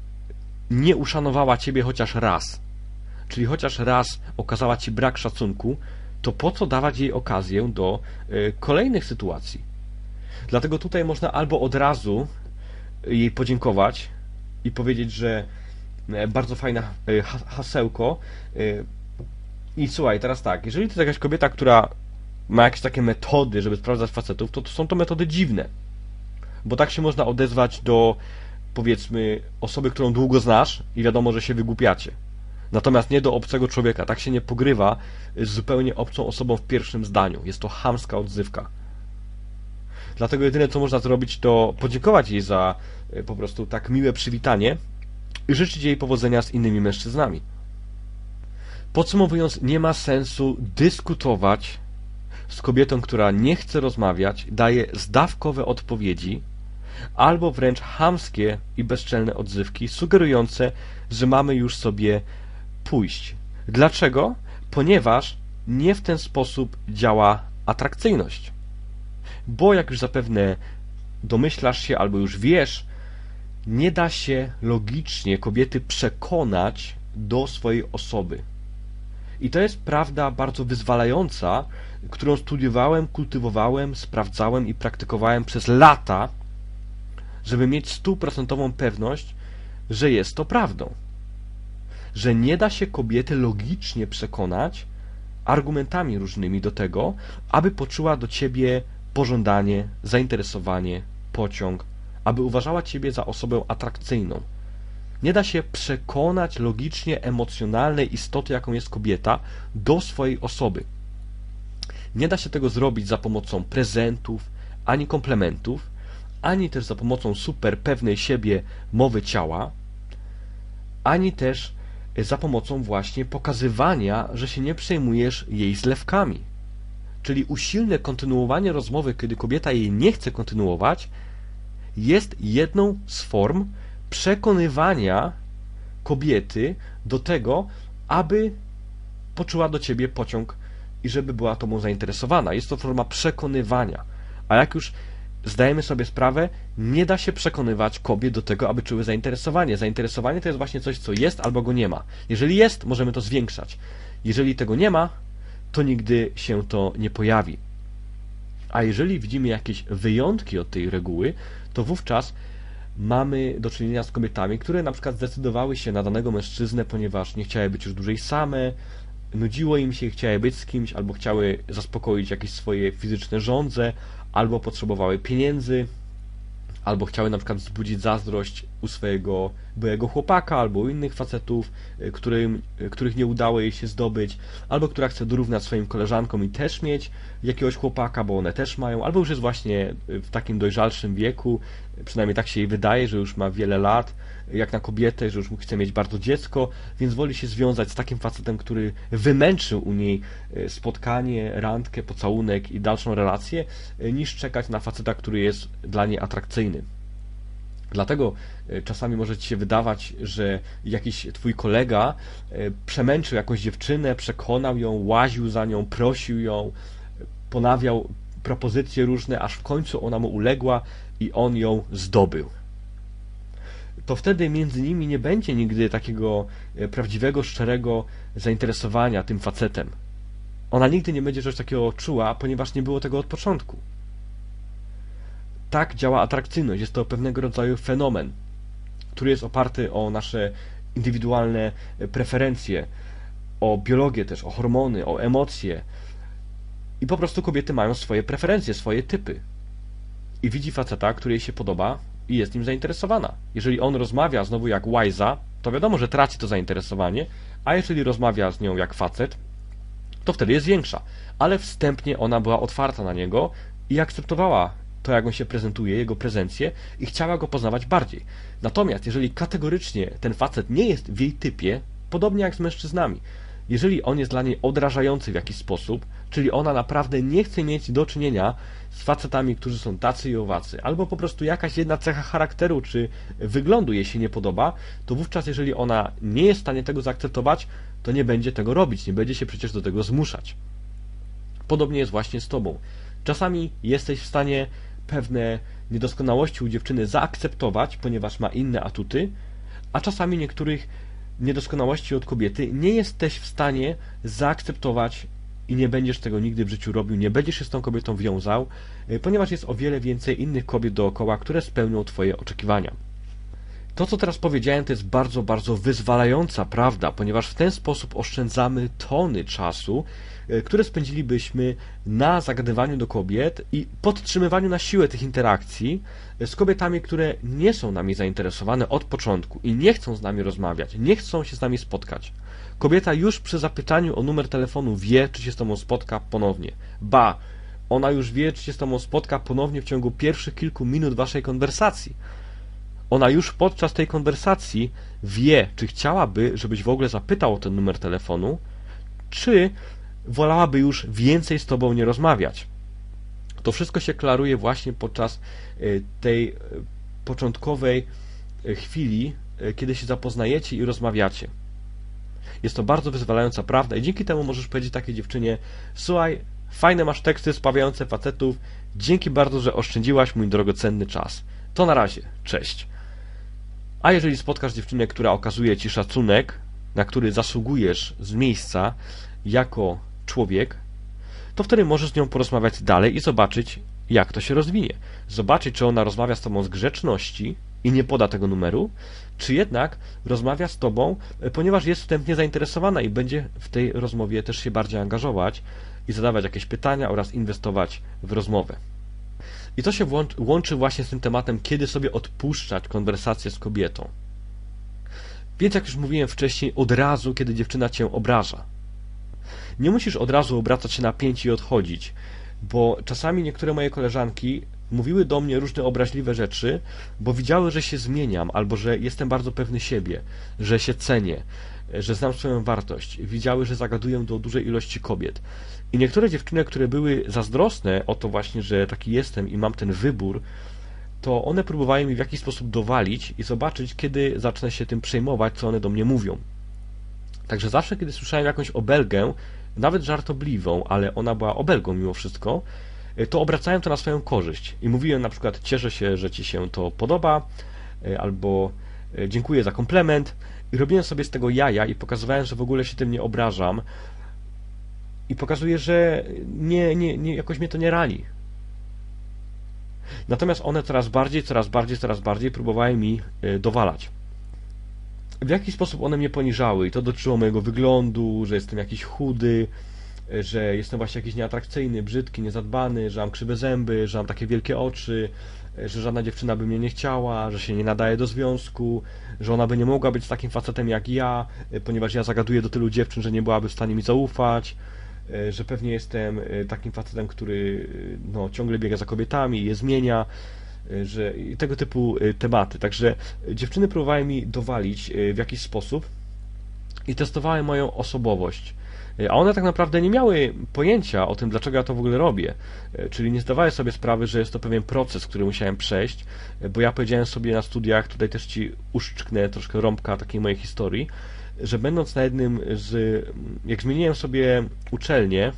nie uszanowała ciebie chociaż raz, czyli chociaż raz okazała ci brak szacunku, to po co dawać jej okazję do y, kolejnych sytuacji? Dlatego tutaj można albo od razu jej podziękować i powiedzieć, że y, bardzo fajne y, hasełko y, i słuchaj, teraz tak, jeżeli to jest jakaś kobieta, która ma jakieś takie metody, żeby sprawdzać facetów, to, to są to metody dziwne, bo tak się można odezwać do, powiedzmy, osoby, którą długo znasz i wiadomo, że się wygłupiacie. Natomiast nie do obcego człowieka. Tak się nie pogrywa z zupełnie obcą osobą w pierwszym zdaniu. Jest to chamska odzywka. Dlatego jedyne, co można zrobić, to podziękować jej za po prostu tak miłe przywitanie i życzyć jej powodzenia z innymi mężczyznami. Podsumowując, nie ma sensu dyskutować z kobietą, która nie chce rozmawiać, daje zdawkowe odpowiedzi, albo wręcz chamskie i bezczelne odzywki, sugerujące, że mamy już sobie pójść. Dlaczego? Ponieważ nie w ten sposób działa atrakcyjność. Bo jak już zapewne domyślasz się albo już wiesz, nie da się logicznie kobiety przekonać do swojej osoby. I to jest prawda bardzo wyzwalająca, którą studiowałem, kultywowałem, sprawdzałem i praktykowałem przez lata, żeby mieć stuprocentową pewność, że jest to prawdą. Że nie da się kobiety logicznie przekonać argumentami różnymi do tego, aby poczuła do ciebie pożądanie, zainteresowanie, pociąg, aby uważała ciebie za osobę atrakcyjną. Nie da się przekonać logicznie emocjonalnej istoty, jaką jest kobieta, do swojej osoby. Nie da się tego zrobić za pomocą prezentów, ani komplementów, ani też za pomocą super pewnej siebie mowy ciała, ani też za pomocą właśnie pokazywania, że się nie przejmujesz jej zlewkami. Czyli usilne kontynuowanie rozmowy, kiedy kobieta jej nie chce kontynuować, jest jedną z form przekonywania kobiety do tego, aby poczuła do ciebie pociąg i żeby była tobą zainteresowana. Jest to forma przekonywania. A jak już zdajemy sobie sprawę, nie da się przekonywać kobiet do tego, aby czuły zainteresowanie. Zainteresowanie to jest właśnie coś, co jest albo go nie ma. Jeżeli jest, możemy to zwiększać. Jeżeli tego nie ma, to nigdy się to nie pojawi. A jeżeli widzimy jakieś wyjątki od tej reguły, to wówczas mamy do czynienia z kobietami, które na przykład zdecydowały się na danego mężczyznę, ponieważ nie chciały być już dłużej same, nudziło im się, chciały być z kimś, albo chciały zaspokoić jakieś swoje fizyczne żądze, albo potrzebowały pieniędzy, albo chciały na przykład wzbudzić zazdrość u swojego bo jego chłopaka, albo innych facetów, którym, których nie udało jej się zdobyć, albo która chce dorównać swoim koleżankom i też mieć jakiegoś chłopaka, bo one też mają, albo już jest właśnie w takim dojrzalszym wieku, przynajmniej tak się jej wydaje, że już ma wiele lat, jak na kobietę, że już chce mieć bardzo dziecko, więc woli się związać z takim facetem, który wymęczył u niej spotkanie, randkę, pocałunek i dalszą relację, niż czekać na faceta, który jest dla niej atrakcyjny. Dlatego czasami może ci się wydawać, że jakiś twój kolega przemęczył jakąś dziewczynę, przekonał ją, łaził za nią, prosił ją, ponawiał propozycje różne, aż w końcu ona mu uległa i on ją zdobył. To wtedy między nimi nie będzie nigdy takiego prawdziwego, szczerego zainteresowania tym facetem. Ona nigdy nie będzie czegoś takiego czuła, ponieważ nie było tego od początku. Tak działa atrakcyjność. Jest to pewnego rodzaju fenomen, który jest oparty o nasze indywidualne preferencje, o biologię też, o hormony, o emocje. I po prostu kobiety mają swoje preferencje, swoje typy. I widzi faceta, który jej się podoba i jest nim zainteresowana. Jeżeli on rozmawia znowu jak łajza, to wiadomo, że traci to zainteresowanie, a jeżeli rozmawia z nią jak facet, to wtedy jest większa. Ale wstępnie ona była otwarta na niego i akceptowała to, jak on się prezentuje, jego prezencję i chciała go poznawać bardziej. Natomiast jeżeli kategorycznie ten facet nie jest w jej typie, podobnie jak z mężczyznami, jeżeli on jest dla niej odrażający w jakiś sposób, czyli ona naprawdę nie chce mieć do czynienia z facetami, którzy są tacy i owacy, albo po prostu jakaś jedna cecha charakteru czy wyglądu jej się nie podoba, to wówczas jeżeli ona nie jest w stanie tego zaakceptować, to nie będzie tego robić, nie będzie się przecież do tego zmuszać. Podobnie jest właśnie z tobą. Czasami jesteś w stanie pewne niedoskonałości u dziewczyny zaakceptować, ponieważ ma inne atuty, a czasami niektórych niedoskonałości od kobiety nie jesteś w stanie zaakceptować i nie będziesz tego nigdy w życiu robił, nie będziesz się z tą kobietą wiązał, ponieważ jest o wiele więcej innych kobiet dookoła, które spełnią twoje oczekiwania. To, co teraz powiedziałem, to jest bardzo, bardzo wyzwalająca prawda, ponieważ w ten sposób oszczędzamy tony czasu, które spędzilibyśmy na zagadywaniu do kobiet i podtrzymywaniu na siłę tych interakcji z kobietami, które nie są nami zainteresowane od początku i nie chcą z nami rozmawiać, nie chcą się z nami spotkać. Kobieta już przy zapytaniu o numer telefonu wie, czy się z tobą spotka ponownie. Ba, ona już wie, czy się z tobą spotka ponownie w ciągu pierwszych kilku minut waszej konwersacji. Ona już podczas tej konwersacji wie, czy chciałaby, żebyś w ogóle zapytał o ten numer telefonu, czy wolałaby już więcej z tobą nie rozmawiać. To wszystko się klaruje właśnie podczas tej początkowej chwili, kiedy się zapoznajecie i rozmawiacie. Jest to bardzo wyzwalająca prawda i dzięki temu możesz powiedzieć takiej dziewczynie: słuchaj, fajne masz teksty spawiające facetów, dzięki bardzo, że oszczędziłaś mój drogocenny czas. To na razie, cześć. A jeżeli spotkasz dziewczynę, która okazuje ci szacunek, na który zasługujesz z miejsca jako człowiek, to wtedy możesz z nią porozmawiać dalej i zobaczyć, jak to się rozwinie. Zobaczyć, czy ona rozmawia z tobą z grzeczności i nie poda tego numeru, czy jednak rozmawia z tobą, ponieważ jest wstępnie zainteresowana i będzie w tej rozmowie też się bardziej angażować i zadawać jakieś pytania oraz inwestować w rozmowę. I to się łączy właśnie z tym tematem, kiedy sobie odpuszczać konwersację z kobietą. Więc jak już mówiłem wcześniej, od razu, kiedy dziewczyna cię obraża. Nie musisz od razu obracać się na pięć i odchodzić, bo czasami niektóre moje koleżanki mówiły do mnie różne obraźliwe rzeczy, bo widziały, że się zmieniam, albo że jestem bardzo pewny siebie, że się cenię, że znam swoją wartość. Widziały, że zagaduję do dużej ilości kobiet. I niektóre dziewczyny, które były zazdrosne o to właśnie, że taki jestem i mam ten wybór, to one próbowały mi w jakiś sposób dowalić i zobaczyć, kiedy zacznę się tym przejmować, co one do mnie mówią. Także zawsze, kiedy słyszałem jakąś obelgę, nawet żartobliwą, ale ona była obelgą mimo wszystko, to obracałem to na swoją korzyść i mówiłem na przykład: cieszę się, że ci się to podoba, albo dziękuję za komplement, i robiłem sobie z tego jaja i pokazywałem, że w ogóle się tym nie obrażam i pokazuję, że nie, nie, nie, jakoś mnie to nie rani. Natomiast one coraz bardziej, coraz bardziej, coraz bardziej próbowały mi dowalać. W jaki sposób one mnie poniżały i to dotyczyło mojego wyglądu, że jestem jakiś chudy, że jestem właśnie jakiś nieatrakcyjny, brzydki, niezadbany, że mam krzywe zęby, że mam takie wielkie oczy, że żadna dziewczyna by mnie nie chciała, że się nie nadaje do związku, że ona by nie mogła być takim facetem jak ja, ponieważ ja zagaduję do tylu dziewczyn, że nie byłaby w stanie mi zaufać, że pewnie jestem takim facetem, który no, ciągle biega za kobietami i je zmienia, że i tego typu tematy. Także dziewczyny próbowały mi dowalić w jakiś sposób i testowały moją osobowość. A one tak naprawdę nie miały pojęcia o tym, dlaczego ja to w ogóle robię. Czyli nie zdawały sobie sprawy, że jest to pewien proces, który musiałem przejść, bo ja powiedziałem sobie na studiach, tutaj też Ci uszczknę troszkę rąbka takiej mojej historii, że będąc na jednym z... jak zmieniłem sobie uczelnię,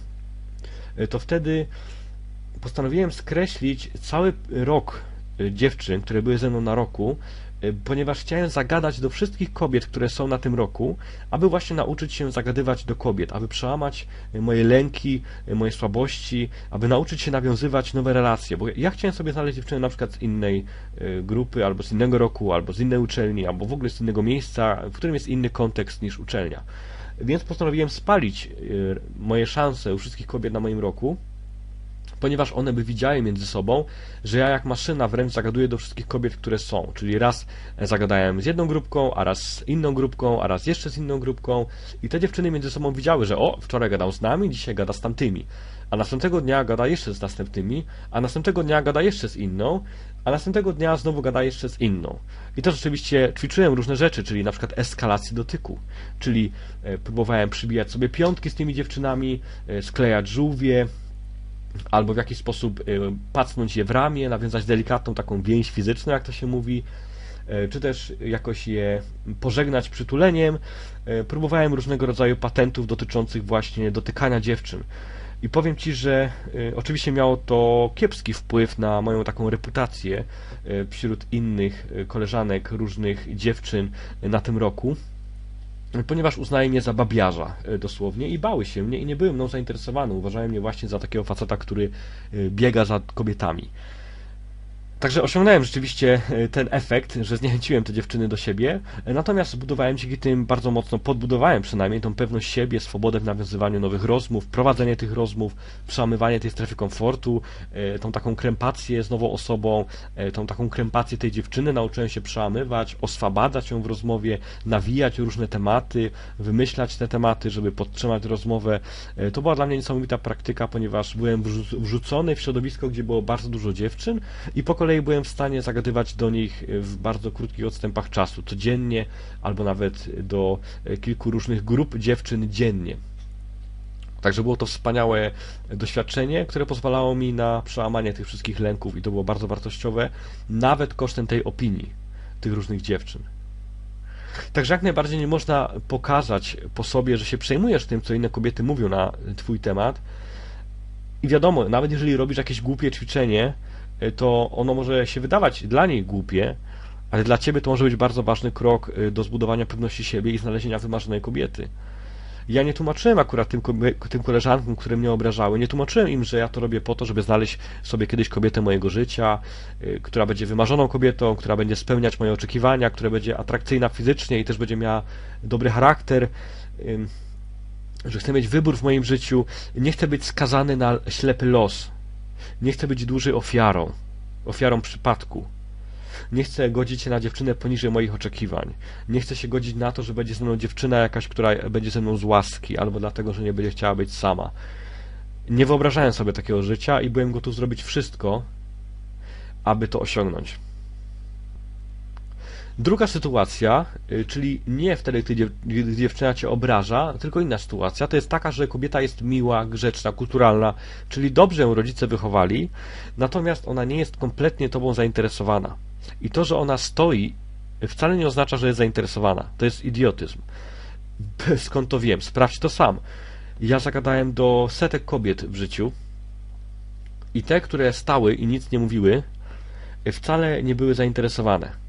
to wtedy postanowiłem skreślić cały rok dziewczyn, które były ze mną na roku, ponieważ chciałem zagadać do wszystkich kobiet, które są na tym roku, aby właśnie nauczyć się zagadywać do kobiet, aby przełamać moje lęki, moje słabości, aby nauczyć się nawiązywać nowe relacje, bo ja chciałem sobie znaleźć dziewczynę na przykład z innej grupy, albo z innego roku, albo z innej uczelni, albo w ogóle z innego miejsca, w którym jest inny kontekst niż uczelnia. Więc postanowiłem spalić moje szanse u wszystkich kobiet na moim roku, ponieważ one by widziały między sobą, że ja jak maszyna wręcz zagaduję do wszystkich kobiet, które są. Czyli raz zagadałem z jedną grupką, a raz z inną grupką, a raz jeszcze z inną grupką i te dziewczyny między sobą widziały, że o, wczoraj gadał z nami, dzisiaj gada z tamtymi, a następnego dnia gada jeszcze z następnymi, a następnego dnia gada jeszcze z inną, a następnego dnia znowu gada jeszcze z inną. I to rzeczywiście ćwiczyłem różne rzeczy, czyli na przykład eskalację dotyku, czyli próbowałem przybijać sobie piątki z tymi dziewczynami, sklejać żółwie, albo w jakiś sposób pacnąć je w ramię, nawiązać delikatną taką więź fizyczną, jak to się mówi, czy też jakoś je pożegnać przytuleniem. Próbowałem różnego rodzaju patentów dotyczących właśnie dotykania dziewczyn. I powiem Ci, że oczywiście miało to kiepski wpływ na moją taką reputację wśród innych koleżanek, różnych dziewczyn na tym roku, ponieważ uznali mnie za babiarza dosłownie i bały się mnie i nie były mną zainteresowany. Uważają mnie właśnie za takiego faceta, który biega za kobietami. Także osiągnąłem rzeczywiście ten efekt, że zniechęciłem te dziewczyny do siebie, natomiast zbudowałem dzięki tym bardzo mocno, podbudowałem przynajmniej tą pewność siebie, swobodę w nawiązywaniu nowych rozmów, prowadzenie tych rozmów, przełamywanie tej strefy komfortu, tą taką krępację z nową osobą, tą taką krępację tej dziewczyny nauczyłem się przełamywać, oswabadzać ją w rozmowie, nawijać różne tematy, wymyślać te tematy, żeby podtrzymać rozmowę. To była dla mnie niesamowita praktyka, ponieważ byłem wrzucony w środowisko, gdzie było bardzo dużo dziewczyn i po kolei byłem w stanie zagadywać do nich w bardzo krótkich odstępach czasu, codziennie, albo nawet do kilku różnych grup dziewczyn dziennie. Także było to wspaniałe doświadczenie, które pozwalało mi na przełamanie tych wszystkich lęków i to było bardzo wartościowe, nawet kosztem tej opinii tych różnych dziewczyn. Także jak najbardziej nie można pokazać po sobie, że się przejmujesz tym, co inne kobiety mówią na Twój temat. I wiadomo, nawet jeżeli robisz jakieś głupie ćwiczenie, to ono może się wydawać dla niej głupie, ale dla Ciebie to może być bardzo ważny krok do zbudowania pewności siebie i znalezienia wymarzonej kobiety. Ja nie tłumaczyłem akurat tym, tym koleżankom, które mnie obrażały, nie tłumaczyłem im, że ja to robię po to, żeby znaleźć sobie kiedyś kobietę mojego życia, która będzie wymarzoną kobietą, która będzie spełniać moje oczekiwania, która będzie atrakcyjna fizycznie i też będzie miała dobry charakter, że chcę mieć wybór w moim życiu, nie chcę być skazany na ślepy los. Nie chcę być dłużej ofiarą, ofiarą przypadku. Nie chcę godzić się na dziewczynę poniżej moich oczekiwań. Nie chcę się godzić na to, że będzie ze mną dziewczyna jakaś, która będzie ze mną z łaski, albo dlatego, że nie będzie chciała być sama. Nie wyobrażałem sobie takiego życia i byłem gotów zrobić wszystko, aby to osiągnąć. Druga sytuacja, czyli nie wtedy, gdy dziewczyna Cię obraża, tylko inna sytuacja, to jest taka, że kobieta jest miła, grzeczna, kulturalna, czyli dobrze ją rodzice wychowali, natomiast ona nie jest kompletnie Tobą zainteresowana. I to, że ona stoi, wcale nie oznacza, że jest zainteresowana. To jest idiotyzm. Skąd to wiem? Sprawdź to sam. Ja zagadałem do setek kobiet w życiu i te, które stały i nic nie mówiły, wcale nie były zainteresowane.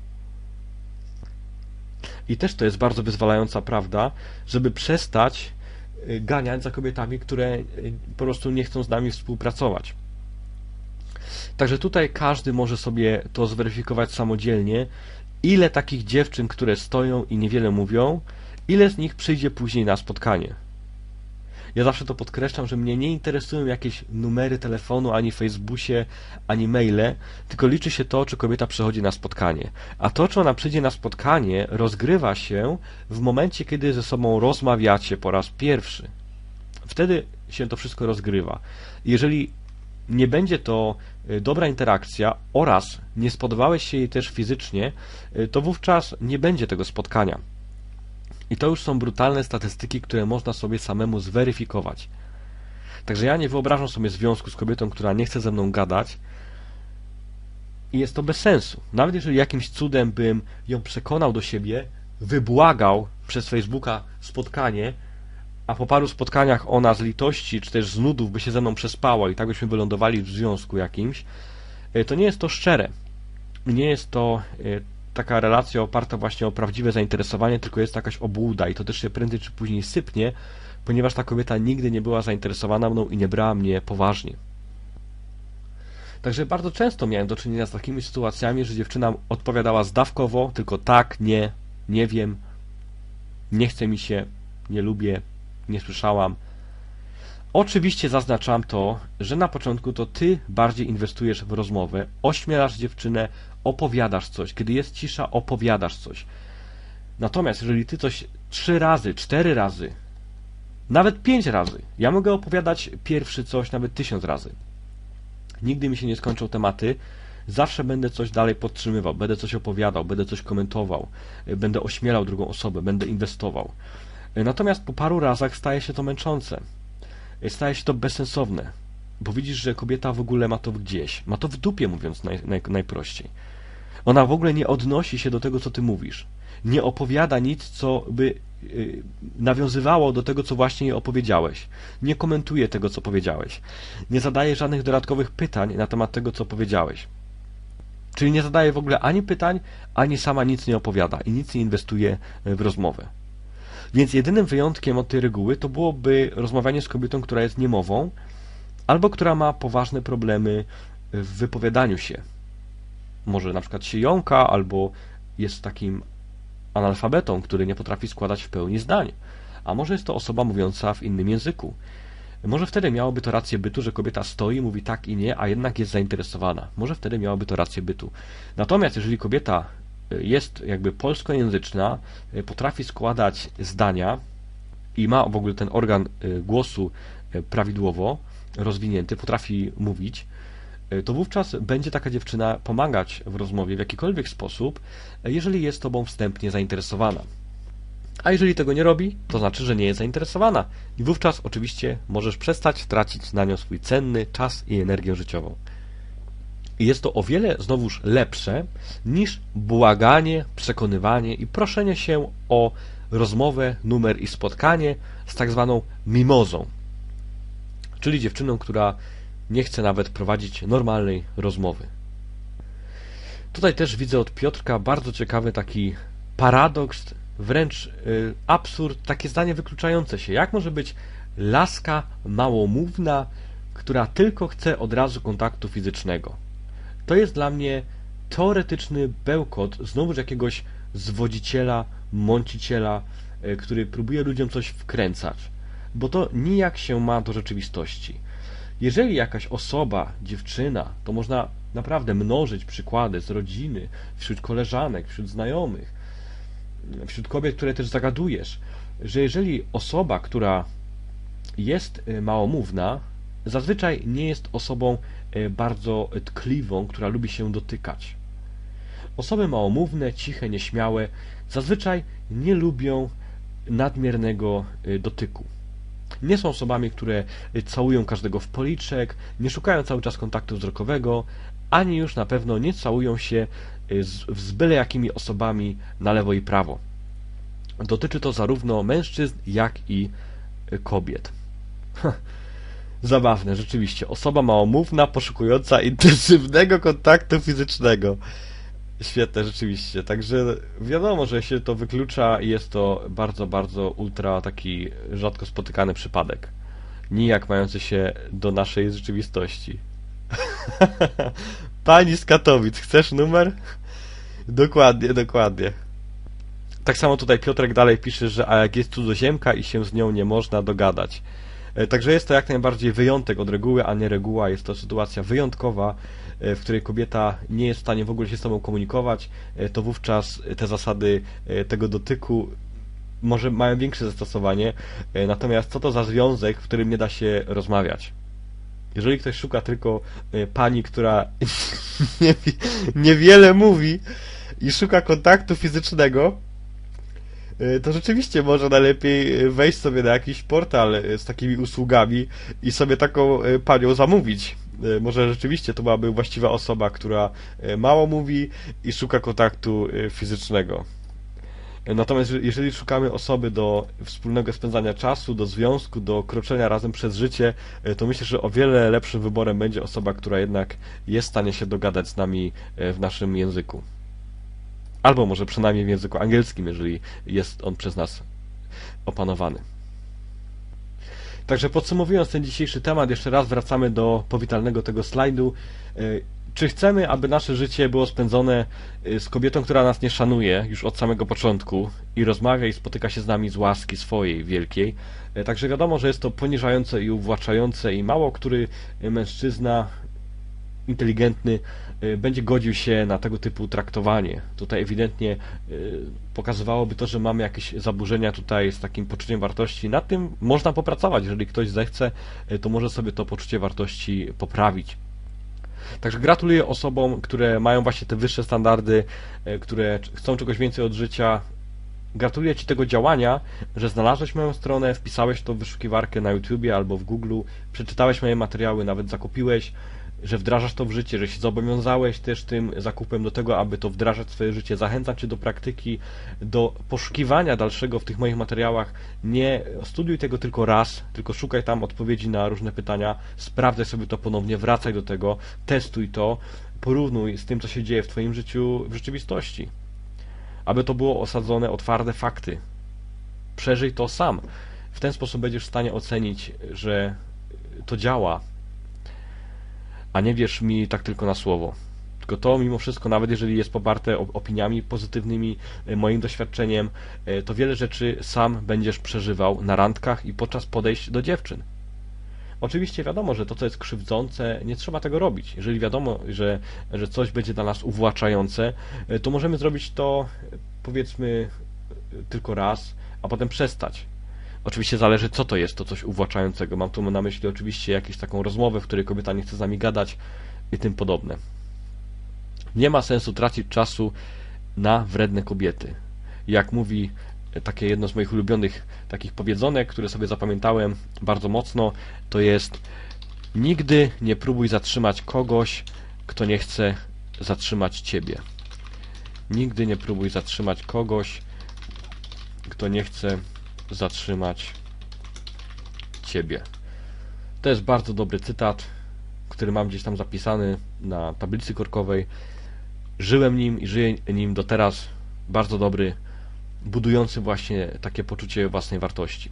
I też to jest bardzo wyzwalająca prawda, żeby przestać ganiać za kobietami, które po prostu nie chcą z nami współpracować. Także tutaj każdy może sobie to zweryfikować samodzielnie, ile takich dziewczyn, które stoją i niewiele mówią, ile z nich przyjdzie później na spotkanie. Ja zawsze to podkreślam, że mnie nie interesują jakieś numery telefonu, ani Facebookie, ani maile, tylko liczy się to, czy kobieta przychodzi na spotkanie. A to, czy ona przyjdzie na spotkanie, rozgrywa się w momencie, kiedy ze sobą rozmawiacie po raz pierwszy. Wtedy się to wszystko rozgrywa. Jeżeli nie będzie to dobra interakcja oraz nie spodobałeś się jej też fizycznie, to wówczas nie będzie tego spotkania. I to już są brutalne statystyki, które można sobie samemu zweryfikować. Także ja nie wyobrażam sobie związku z kobietą, która nie chce ze mną gadać i jest to bez sensu. Nawet jeżeli jakimś cudem bym ją przekonał do siebie, wybłagał przez Facebooka spotkanie, a po paru spotkaniach ona z litości czy też z nudów by się ze mną przespała i tak byśmy wylądowali w związku jakimś, to nie jest to szczere. Nie jest to taka relacja oparta właśnie o prawdziwe zainteresowanie, tylko jest to jakaś obłuda i to też się prędzej czy później sypnie, ponieważ ta kobieta nigdy nie była zainteresowana mną i nie brała mnie poważnie. Także bardzo często miałem do czynienia z takimi sytuacjami, że dziewczyna odpowiadała zdawkowo, tylko tak, nie, nie wiem, nie chce mi się, nie lubię, nie słyszałam. Oczywiście zaznaczam to, że na początku to ty bardziej inwestujesz w rozmowę, ośmielasz dziewczynę, opowiadasz coś. Kiedy jest cisza, opowiadasz coś. Natomiast jeżeli ty coś trzy razy, cztery razy, nawet pięć razy, ja mogę opowiadać pierwszy coś nawet tysiąc razy. Nigdy mi się nie skończą tematy, zawsze będę coś dalej podtrzymywał, będę coś opowiadał, będę coś komentował, będę ośmielał drugą osobę, będę inwestował. Natomiast po paru razach staje się to męczące. Staje się to bezsensowne, bo widzisz, że kobieta w ogóle ma to gdzieś, ma to w dupie, mówiąc naj, naj, najprościej. Ona w ogóle nie odnosi się do tego, co ty mówisz. Nie opowiada nic, co by yy, nawiązywało do tego, co właśnie jej opowiedziałeś. Nie komentuje tego, co powiedziałeś. Nie zadaje żadnych dodatkowych pytań na temat tego, co powiedziałeś. Czyli nie zadaje w ogóle ani pytań, ani sama nic nie opowiada i nic nie inwestuje w rozmowę. Więc jedynym wyjątkiem od tej reguły to byłoby rozmawianie z kobietą, która jest niemową, albo która ma poważne problemy w wypowiadaniu się. Może na przykład się jąka, albo jest takim analfabetą, który nie potrafi składać w pełni zdań. A może jest to osoba mówiąca w innym języku. Może wtedy miałoby to rację bytu, że kobieta stoi, mówi tak i nie, a jednak jest zainteresowana. Może wtedy miałoby to rację bytu. Natomiast jeżeli kobieta jest jakby polskojęzyczna, potrafi składać zdania i ma w ogóle ten organ głosu prawidłowo rozwinięty, potrafi mówić, to wówczas będzie taka dziewczyna pomagać w rozmowie w jakikolwiek sposób, jeżeli jest tobą wstępnie zainteresowana. A jeżeli tego nie robi, to znaczy, że nie jest zainteresowana i wówczas oczywiście możesz przestać tracić na nią swój cenny czas i energię życiową. I jest to o wiele znowuż lepsze niż błaganie, przekonywanie i proszenie się o rozmowę, numer i spotkanie z tak zwaną mimozą, czyli dziewczyną, która nie chce nawet prowadzić normalnej rozmowy. Tutaj też widzę od Piotrka bardzo ciekawy taki paradoks, wręcz y, absurd, takie zdanie wykluczające się. Jak może być laska małomówna, która tylko chce od razu kontaktu fizycznego? To jest dla mnie teoretyczny bełkot znowuż jakiegoś zwodziciela, mąciciela, y, który próbuje ludziom coś wkręcać, bo to nijak się ma do rzeczywistości. Jeżeli jakaś osoba, dziewczyna, to można naprawdę mnożyć przykłady z rodziny, wśród koleżanek, wśród znajomych, wśród kobiet, które też zagadujesz, że jeżeli osoba, która jest małomówna, zazwyczaj nie jest osobą bardzo tkliwą, która lubi się dotykać. Osoby małomówne, ciche, nieśmiałe, zazwyczaj nie lubią nadmiernego dotyku. Nie są osobami, które całują każdego w policzek, nie szukają cały czas kontaktu wzrokowego, ani już na pewno nie całują się z, z byle jakimi osobami na lewo i prawo. Dotyczy to zarówno mężczyzn, jak i kobiet. Zabawne, rzeczywiście. Osoba małomówna, poszukująca intensywnego kontaktu fizycznego. Świetne, rzeczywiście. Także wiadomo, że się to wyklucza i jest to bardzo, bardzo ultra taki rzadko spotykany przypadek. Nijak mający się do naszej rzeczywistości. Pani z Katowic, chcesz numer? Dokładnie, dokładnie. Tak samo tutaj Piotrek dalej pisze, że a jak jest cudzoziemka i się z nią nie można dogadać. Także jest to jak najbardziej wyjątek od reguły, a nie reguła. Jest to sytuacja wyjątkowa, w której kobieta nie jest w stanie w ogóle się z tobą komunikować. To wówczas te zasady tego dotyku może mają większe zastosowanie. Natomiast co to za związek, w którym nie da się rozmawiać? Jeżeli ktoś szuka tylko pani, która niewiele mówi i szuka kontaktu fizycznego, to rzeczywiście może najlepiej wejść sobie na jakiś portal z takimi usługami i sobie taką panią zamówić. Może rzeczywiście to byłaby właściwa osoba, która mało mówi i szuka kontaktu fizycznego. Natomiast jeżeli szukamy osoby do wspólnego spędzania czasu, do związku, do kroczenia razem przez życie, to myślę, że o wiele lepszym wyborem będzie osoba, która jednak jest w stanie się dogadać z nami w naszym języku. Albo może przynajmniej w języku angielskim, jeżeli jest on przez nas opanowany. Także podsumowując ten dzisiejszy temat, jeszcze raz wracamy do powitalnego tego slajdu. Czy chcemy, aby nasze życie było spędzone z kobietą, która nas nie szanuje już od samego początku i rozmawia i spotyka się z nami z łaski swojej wielkiej? Także wiadomo, że jest to poniżające i uwłaczające i mało który mężczyzna inteligentny będzie godził się na tego typu traktowanie. Tutaj ewidentnie pokazywałoby to, że mamy jakieś zaburzenia tutaj z takim poczuciem wartości. Nad tym można popracować. Jeżeli ktoś zechce, to może sobie to poczucie wartości poprawić. Także gratuluję osobom, które mają właśnie te wyższe standardy, które chcą czegoś więcej od życia. Gratuluję Ci tego działania, że znalazłeś moją stronę, wpisałeś to w wyszukiwarkę na YouTubie albo w Google, przeczytałeś moje materiały, nawet zakupiłeś, że wdrażasz to w życie, że się zobowiązałeś też tym zakupem do tego, aby to wdrażać w swoje życie. Zachęcam Cię do praktyki, do poszukiwania dalszego w tych moich materiałach. Nie studiuj tego tylko raz, tylko szukaj tam odpowiedzi na różne pytania, sprawdzaj sobie to ponownie, wracaj do tego, testuj to, porównuj z tym, co się dzieje w Twoim życiu w rzeczywistości. Aby to było osadzone o twarde fakty. Przeżyj to sam. W ten sposób będziesz w stanie ocenić, że to działa, a nie wierz mi tak tylko na słowo. Tylko to mimo wszystko, nawet jeżeli jest poparte opiniami pozytywnymi, moim doświadczeniem, to wiele rzeczy sam będziesz przeżywał na randkach i podczas podejść do dziewczyn. Oczywiście wiadomo, że to, co jest krzywdzące, nie trzeba tego robić. Jeżeli wiadomo, że, że coś będzie dla nas uwłaczające, to możemy zrobić to, powiedzmy, tylko raz, a potem przestać. Oczywiście zależy, co to jest to coś uwłaczającego. Mam tu na myśli oczywiście jakąś taką rozmowę, w której kobieta nie chce z nami gadać i tym podobne. Nie ma sensu tracić czasu na wredne kobiety. Jak mówi takie jedno z moich ulubionych takich powiedzonek, które sobie zapamiętałem bardzo mocno, to jest: nigdy nie próbuj zatrzymać kogoś, kto nie chce zatrzymać Ciebie. Nigdy nie próbuj zatrzymać kogoś, kto nie chce zatrzymać Ciebie. To jest bardzo dobry cytat, który mam gdzieś tam zapisany na tablicy korkowej. Żyłem nim i żyję nim do teraz. Bardzo dobry, budujący właśnie takie poczucie własnej wartości.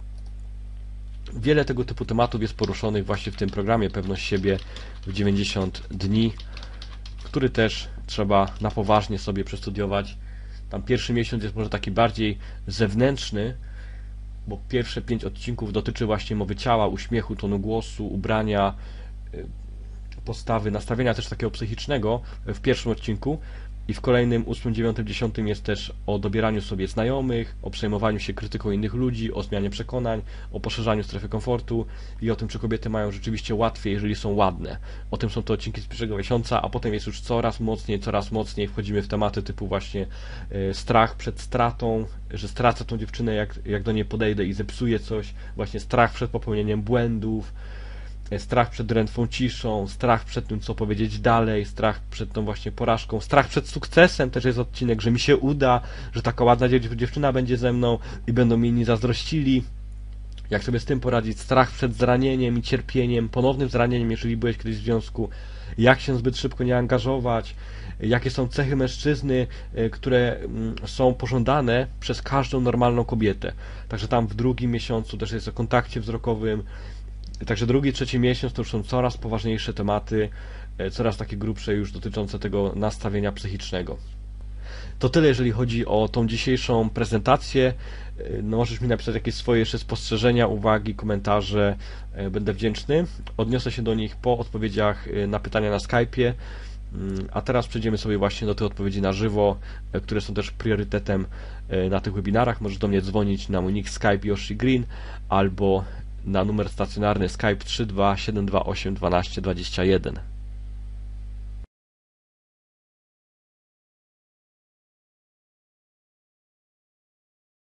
Wiele tego typu tematów jest poruszonych właśnie w tym programie Pewność siebie w dziewięćdziesiąt dni, który też trzeba na poważnie sobie przestudiować. Tam pierwszy miesiąc jest może taki bardziej zewnętrzny, bo pierwsze pięć odcinków dotyczy właśnie mowy ciała, uśmiechu, tonu głosu, ubrania, postawy, nastawienia też takiego psychicznego w pierwszym odcinku i w kolejnym, ósmym, dziewiątym, dziesiątym jest też o dobieraniu sobie znajomych, o przejmowaniu się krytyką innych ludzi, o zmianie przekonań, o poszerzaniu strefy komfortu i o tym, czy kobiety mają rzeczywiście łatwiej, jeżeli są ładne. O tym są te odcinki z pierwszego miesiąca, a potem jest już coraz mocniej, coraz mocniej wchodzimy w tematy typu właśnie y, strach przed stratą, że stracę tą dziewczynę, jak, jak do niej podejdę i zepsuję coś, właśnie strach przed popełnieniem błędów, strach przed drętwą ciszą, strach przed tym, co powiedzieć dalej, strach przed tą właśnie porażką, strach przed sukcesem, też jest odcinek, że mi się uda, że taka ładna dziewczyna będzie ze mną i będą mi inni zazdrościli. Jak sobie z tym poradzić? Strach przed zranieniem i cierpieniem, ponownym zranieniem, jeżeli byłeś kiedyś w związku. Jak się zbyt szybko nie angażować? Jakie są cechy mężczyzny, które są pożądane przez każdą normalną kobietę. Także tam w drugim miesiącu też jest o kontakcie wzrokowym. Także drugi, trzeci miesiąc to już są coraz poważniejsze tematy, coraz takie grubsze już dotyczące tego nastawienia psychicznego. To tyle, jeżeli chodzi o tą dzisiejszą prezentację. No, możesz mi napisać jakieś swoje jeszcze spostrzeżenia, uwagi, komentarze. Będę wdzięczny. Odniosę się do nich po odpowiedziach na pytania na Skype'ie. A teraz przejdziemy sobie właśnie do tych odpowiedzi na żywo, które są też priorytetem na tych webinarach. Możesz do mnie dzwonić na mój nick Skype Yoshi Green albo na numer stacjonarny Skype trzy dwa siedem dwa osiem dwanaście dwadzieścia jeden.